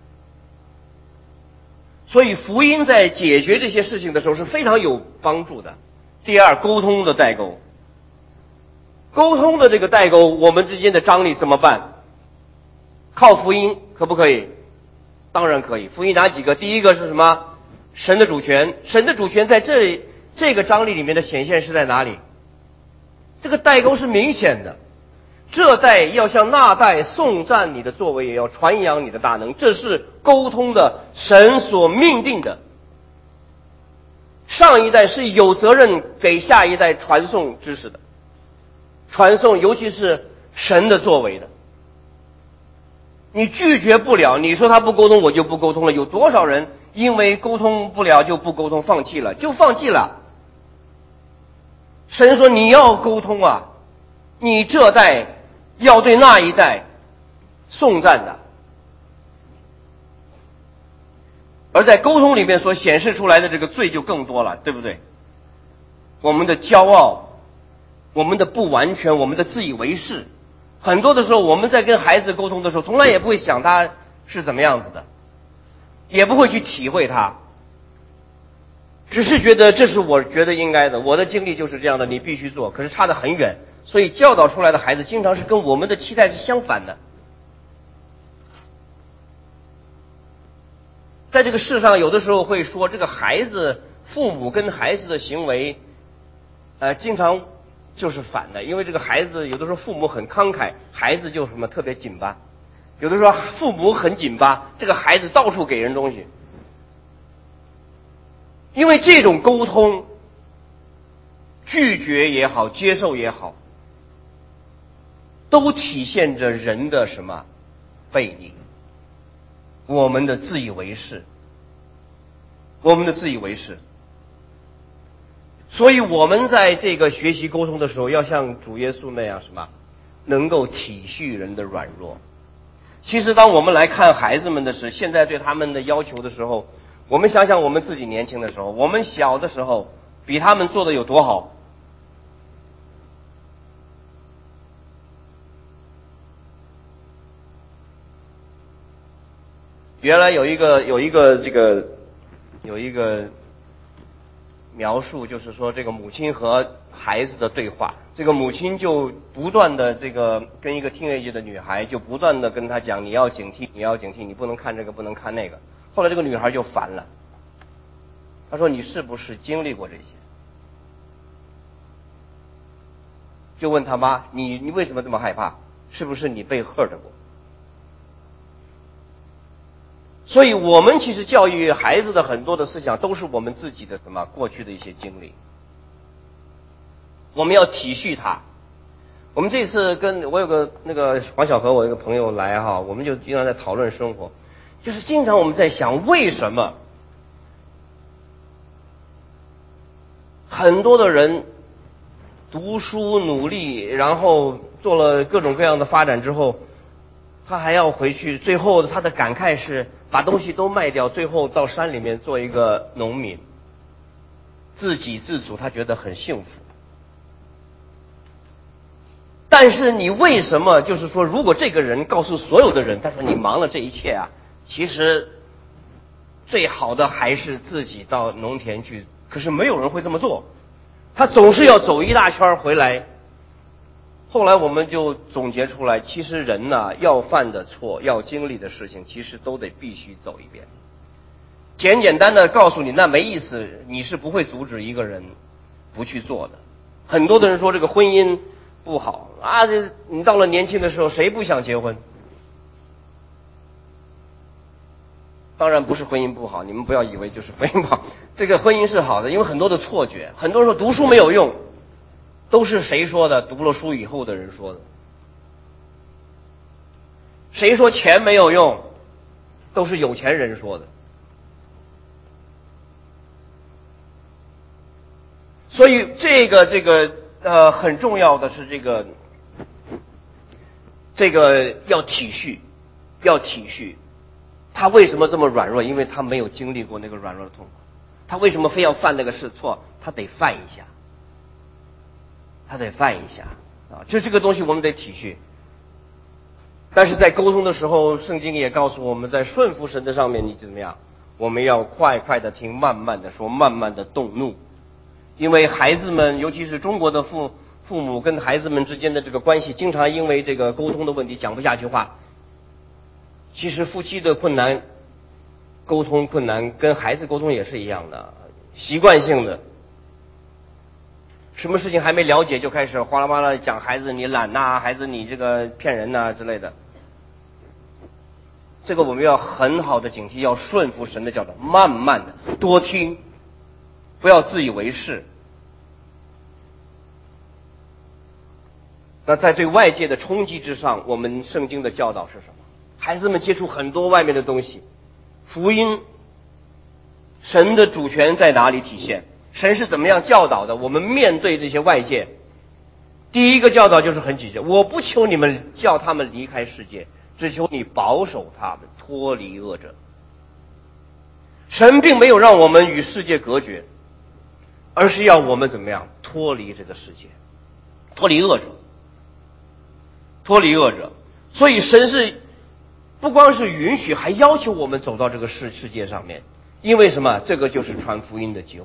所以福音在解决这些事情的时候是非常有帮助的。第二，沟通的代沟。沟通的这个代沟，我们之间的张力怎么办？靠福音可不可以？当然可以。福音哪几个？第一个是什么？神的主权。神的主权在这个张力里面的显现是在哪里？这个代沟是明显的。这代要向那代颂赞你的作为，也要传扬你的大能，这是沟通的神所命定的。上一代是有责任给下一代传送知识的，传送尤其是神的作为的。你拒绝不了，你说他不沟通我就不沟通了，有多少人因为沟通不了就不沟通，放弃了就放弃了。神说你要沟通啊，你这代要对那一代颂赞的。而在沟通里面所显示出来的这个罪就更多了，对不对？我们的骄傲，我们的不完全，我们的自以为是。很多的时候我们在跟孩子沟通的时候，从来也不会想他是怎么样子的，也不会去体会他，只是觉得这是我觉得应该的，我的经历就是这样的，你必须做，可是差得很远。所以教导出来的孩子经常是跟我们的期待是相反的。在这个世上有的时候会说这个孩子，父母跟孩子的行为经常就是反的。因为这个孩子有的时候父母很慷慨，孩子就什么特别紧巴；有的时候父母很紧巴，这个孩子到处给人东西。因为这种沟通，拒绝也好，接受也好，都体现着人的什么悖逆，我们的自以为是，我们的自以为是。所以我们在这个学习沟通的时候，要像主耶稣那样什么，能够体恤人的软弱。其实当我们来看孩子们的时候，现在对他们的要求的时候，我们想想我们自己年轻的时候，我们小的时候比他们做的有多好。原来有一个描述，就是说这个母亲和孩子的对话，这个母亲就不断的跟一个teenage的女孩就不断的跟她讲，你要警惕，你要警惕，你不能看这个，不能看那个。后来这个女孩就烦了，她说你是不是经历过这些？就问她妈，你为什么这么害怕？是不是你被 hurt 过？所以我们其实教育孩子的很多的思想都是我们自己的过去的一些经历，我们要体恤他。我们这次我有个黄小河，我有个朋友来哈，我们就经常在讨论生活，就是经常我们在想，为什么很多的人读书努力，然后做了各种各样的发展之后，他还要回去，最后他的感慨是把东西都卖掉，最后到山里面做一个农民，自给自足，他觉得很幸福。但是你为什么就是说，如果这个人告诉所有的人，他说你忙了这一切啊，其实最好的还是自己到农田去，可是没有人会这么做，他总是要走一大圈回来。后来我们就总结出来，其实人呢，要犯的错，要经历的事情，其实都得必须走一遍。简单的告诉你，那没意思，你是不会阻止一个人不去做的。很多的人说这个婚姻不好啊，你到了年轻的时候，谁不想结婚？当然不是婚姻不好，你们不要以为就是婚姻不好，这个婚姻是好的，因为很多的错觉，很多人说读书没有用。都是谁说的？读了书以后的人说的。谁说钱没有用？都是有钱人说的。所以这个很重要的是这个要体恤，要体恤。他为什么这么软弱？因为他没有经历过那个软弱的痛苦。他为什么非要犯那个错？他得犯一下。他得犯一下， 这个东西我们得体恤。但是在沟通的时候，圣经也告诉我们，在顺服神的上面，你怎么样？我们要快快的听，慢慢的说，慢慢的动怒。因为孩子们，尤其是中国的父母跟孩子们之间的这个关系，经常因为这个沟通的问题讲不下去话。其实夫妻的困难，沟通困难跟孩子沟通也是一样的，习惯性的，什么事情还没了解就开始哗啦哗啦讲孩子你懒呐，孩子你这个骗人呐之类的。这个我们要很好的警惕，要顺服神的教导，慢慢的多听，不要自以为是。那在对外界的冲击之上，我们圣经的教导是什么？孩子们接触很多外面的东西，福音，神的主权在哪里体现？神是怎么样教导的？我们面对这些外界，第一个教导就是很直接，我不求你们叫他们离开世界，只求你保守他们脱离恶者。神并没有让我们与世界隔绝，而是要我们怎么样脱离这个世界，脱离恶者，脱离恶者。所以神是不光是允许，还要求我们走到这个世界上面。因为什么？这个就是传福音的机会，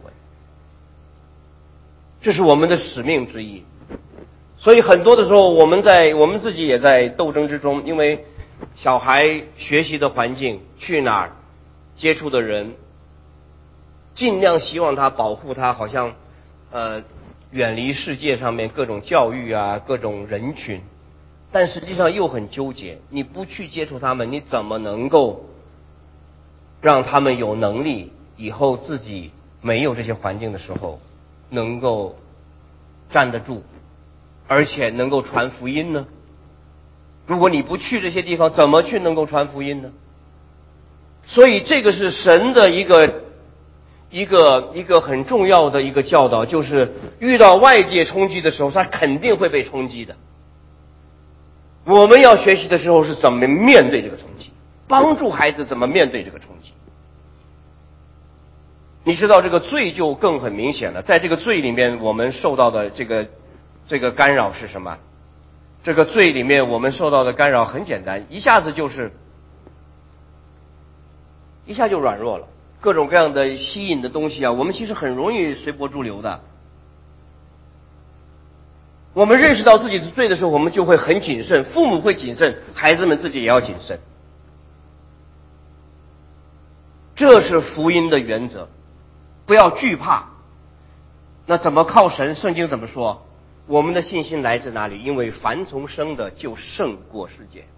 这是我们的使命之一。所以很多的时候我们自己也在斗争之中，因为小孩学习的环境，去哪儿接触的人，尽量希望他保护他，好像远离世界上面各种教育啊，各种人群。但实际上又很纠结，你不去接触他们，你怎么能够让他们有能力以后自己没有这些环境的时候能够站得住，而且能够传福音呢？如果你不去这些地方，怎么去能够传福音呢？所以这个是神的一个很重要的一个教导，就是遇到外界冲击的时候，他肯定会被冲击的。我们要学习的时候是怎么面对这个冲击，帮助孩子怎么面对这个冲击。你知道这个罪就更很明显了，在这个罪里面我们受到的这个干扰是什么？这个罪里面我们受到的干扰很简单，一下就软弱了。各种各样的吸引的东西啊，我们其实很容易随波逐流的。我们认识到自己的罪的时候，我们就会很谨慎，父母会谨慎，孩子们自己也要谨慎。这是福音的原则，不要惧怕。那怎么靠神？圣经怎么说？我们的信心来自哪里？因为凡从生的就胜过世界。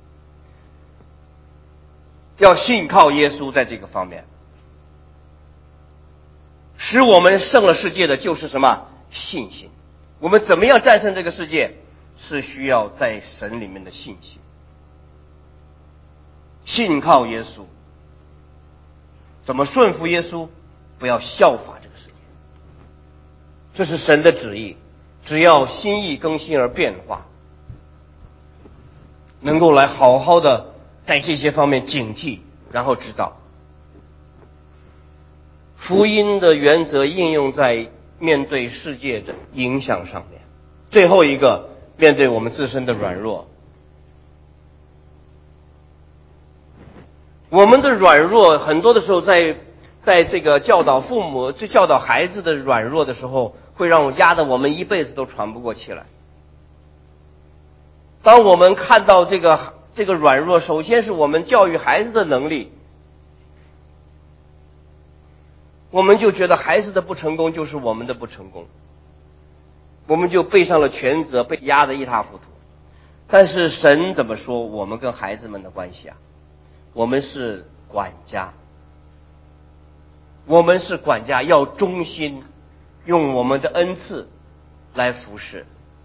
要信靠耶稣，在这个方面使我们胜了世界的就是什么？信心。我们怎么样战胜这个世界？是需要在神里面的信心，信靠耶稣。怎么顺服耶稣？不要效法这个世界，这是神的旨意。只要心意更新而变化，能够来好好的在这些方面警惕，然后知道福音的原则应用在面对世界的影响上面。最后一个，面对我们自身的软弱。我们的软弱很多的时候在这个教导父母、教导孩子的软弱的时候，会让我压得我们一辈子都喘不过气来。当我们看到这个软弱，首先是我们教育孩子的能力，我们就觉得孩子的不成功就是我们的不成功，我们就背上了全责，被压得一塌糊涂。但是神怎么说我们跟孩子们的关系啊？我们是管家，我们是管家，要忠心，用我们的恩赐来服侍。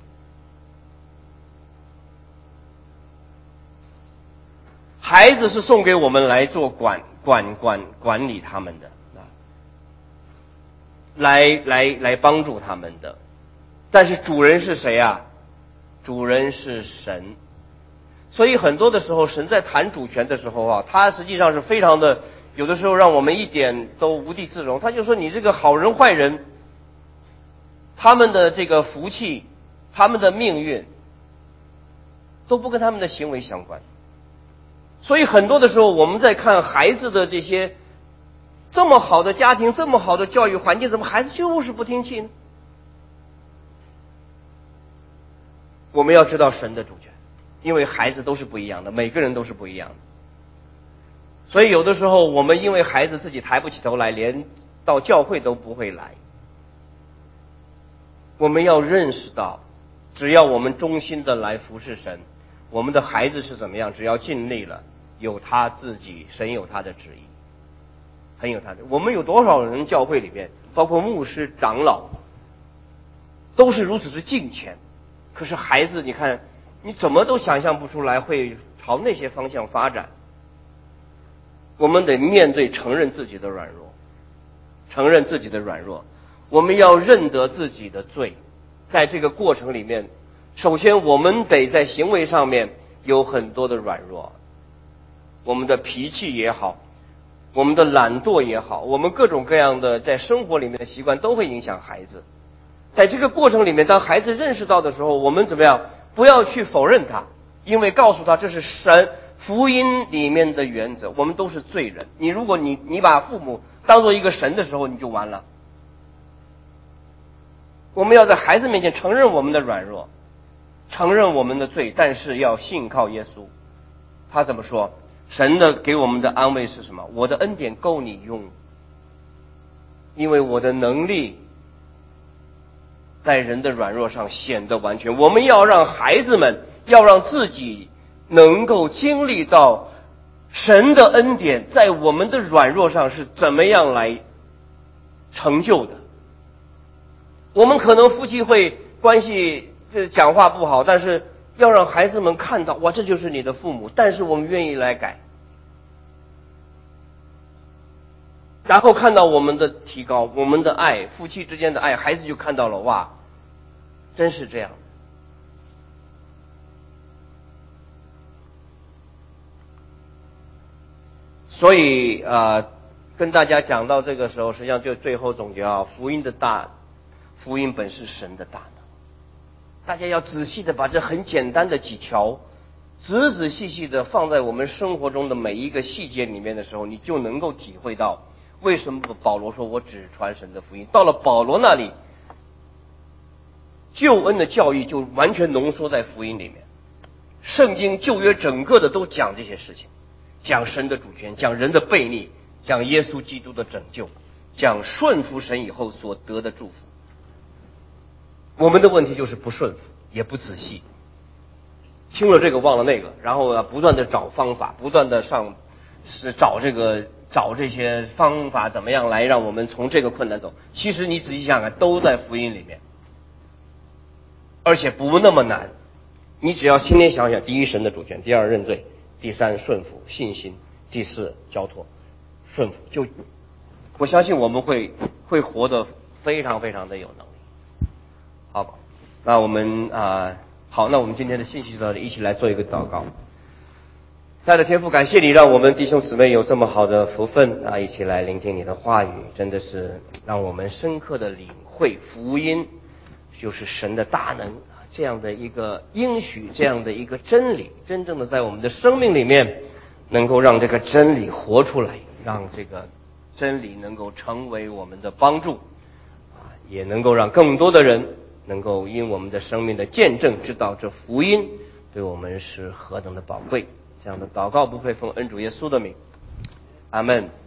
孩子是送给我们来做管理他们的，来帮助他们的。但是主人是谁啊？主人是神。所以很多的时候神在谈主权的时候啊，他实际上是非常的，有的时候让我们一点都无地自容。他就说你这个好人坏人，他们的这个福气，他们的命运都不跟他们的行为相关。所以很多的时候我们在看孩子的这些这么好的家庭，这么好的教育环境，怎么孩子就是不听气呢？我们要知道神的主权，因为孩子都是不一样的，每个人都是不一样的。所以有的时候我们因为孩子自己抬不起头来，连到教会都不会来。我们要认识到，只要我们忠心的来服侍神，我们的孩子是怎么样，只要尽力了，有他自己，神有他的旨意，很有他的。我们有多少人教会里面，包括牧师长老，都是如此之敬虔，可是孩子你看你怎么都想象不出来会朝那些方向发展。我们得面对承认自己的软弱，承认自己的软弱，我们要认得自己的罪。在这个过程里面，首先我们得在行为上面有很多的软弱，我们的脾气也好，我们的懒惰也好，我们各种各样的在生活里面的习惯都会影响孩子。在这个过程里面，当孩子认识到的时候，我们怎么样？不要去否认他，因为告诉他这是神福音里面的原则，我们都是罪人。如果你把父母当做一个神的时候，你就完了。我们要在孩子面前承认我们的软弱，承认我们的罪，但是要信靠耶稣。他怎么说？神的给我们的安慰是什么？我的恩典够你用，因为我的能力在人的软弱上显得完全。我们要让孩子们，要让自己能够经历到神的恩典在我们的软弱上是怎么样来成就的。我们可能夫妻会关系讲话不好，但是要让孩子们看到，哇，这就是你的父母，但是我们愿意来改，然后看到我们的提高，我们的爱，夫妻之间的爱，孩子就看到了，哇，真是这样。所以跟大家讲到这个时候，实际上就最后总结福音本是神的大能。大家要仔细的把这很简单的几条仔仔细细的放在我们生活中的每一个细节里面的时候，你就能够体会到为什么保罗说我只传神的福音。到了保罗那里，救恩的教义就完全浓缩在福音里面。圣经旧约整个的都讲这些事情，讲神的主权，讲人的悖逆，讲耶稣基督的拯救，讲顺服神以后所得的祝福。我们的问题就是不顺服，也不仔细，听了这个忘了那个，然后不断的找方法，不断的找这些方法，怎么样来让我们从这个困难走。其实你仔细想想，都在福音里面，而且不那么难。你只要天天想想，第一神的主权，第二认罪，第三顺服信心，第四交托顺服，就我相信我们会活得非常非常的有能力。好，那我们那我们今天的信息呢，一起来做一个祷告。亲爱的天父，感谢你让我们弟兄姊妹有这么好的福分一起来聆听你的话语，真的是让我们深刻的领会福音就是神的大能这样的一个应许，这样的一个真理，真正的在我们的生命里面能够让这个真理活出来，让这个真理能够成为我们的帮助也能够让更多的人能够因我们的生命的见证知道这福音对我们是何等的宝贵。这样的祷告不配奉恩主耶稣的名，阿们。